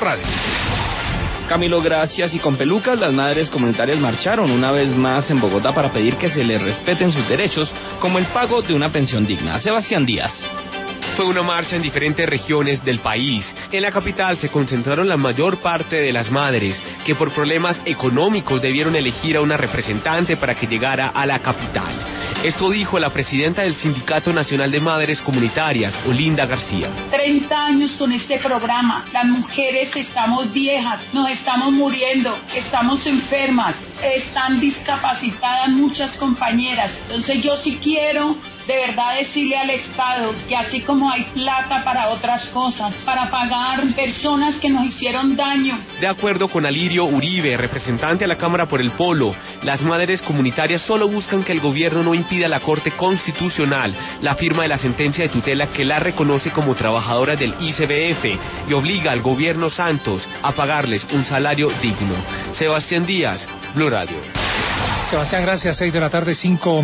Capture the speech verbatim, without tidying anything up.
Radio. Camilo, gracias. Y con pelucas, las madres comunitarias marcharon una vez más en Bogotá para pedir que se les respeten sus derechos, como el pago de una pensión digna. Sebastián Díaz. Fue una marcha en diferentes regiones del país. En la capital se concentraron la mayor parte de las madres que por problemas económicos debieron elegir a una representante para que llegara a la capital. Esto dijo la presidenta del Sindicato Nacional de Madres Comunitarias, Olinda García. treinta años con este programa. Las mujeres estamos viejas, nos estamos muriendo, estamos enfermas, están discapacitadas muchas compañeras. Entonces yo sí quiero de verdad decirle al Estado que así como hay plata para otras cosas, para pagar personas que nos hicieron daño. De acuerdo con Alirio Uribe, representante a la Cámara por el Polo, las madres comunitarias solo buscan que el gobierno no impida a la Corte Constitucional la firma de la sentencia de tutela que la reconoce como trabajadoras del I C B F y obliga al gobierno Santos a pagarles un salario digno. Sebastián Díaz, Blue Radio. Sebastián, gracias. Seis de la tarde, cinco